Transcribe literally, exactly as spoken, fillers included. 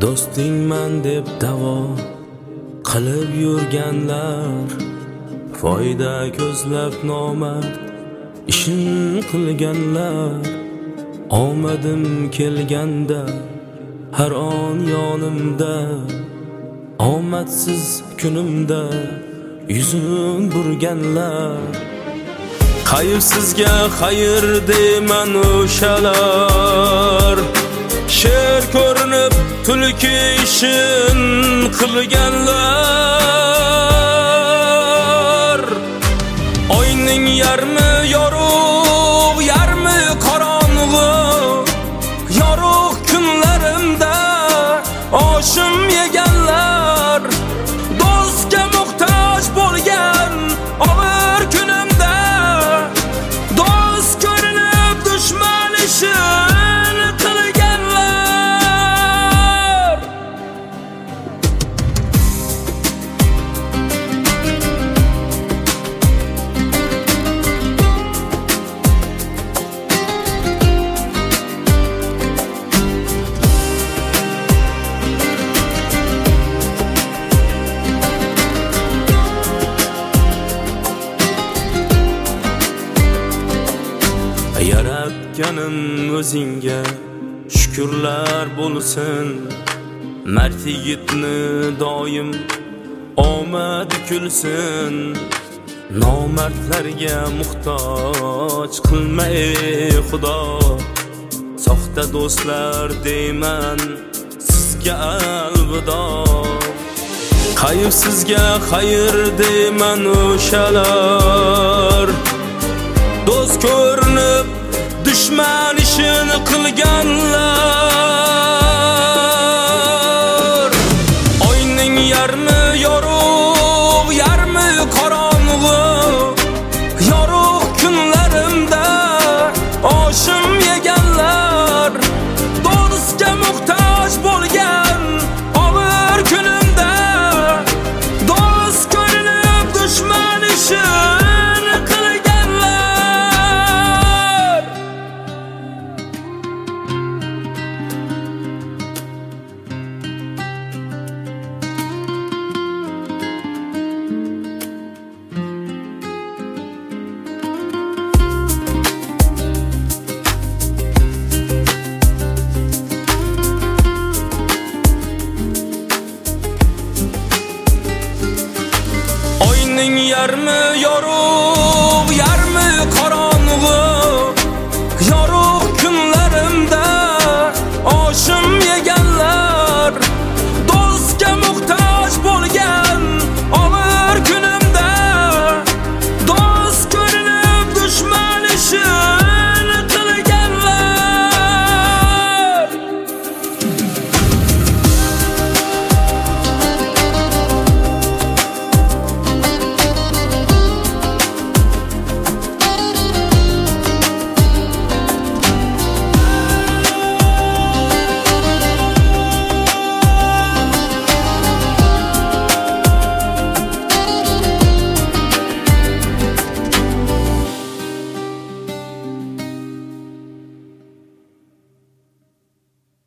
Do'stingman deb davo qilib yurganlar, foyda ko'zlab nomard ishin qilganlar. Omadim kelganda har on yonimda, omadsiz kunimda yuzun burganlar. Qayrsizga xayr deyman o'shalar, sher ko'rinib tulki ishin qilganlar. Oyning yarmi yorug', yarmi qorong'u, yorug' kunlarimda oshim yeganlar. Do'stga muhtoj bo'lgan og'ir kunimda, do'st ko'rinib dushman ishin qilganlar. Yaratganim o'zingga shukrlar bo'lsin. Mard yigitni doim omad kulsin. Nomardlarga muhtoj qilma ey Xudo. Soxta do'stlar deyman sizga alvido. Qayrsizga xayr deyman o'shalar, do'st ko'rinib dushman ishini qilganlar. Oyning yarmi yorug', yarmi qorong'u, yorug' kunlarimda oshim yeganlar. Do'stga muhtoj bo'lgan og'ir kunimda, do'st ko'rinib dushman ishini qilganlar. Oyning yarmi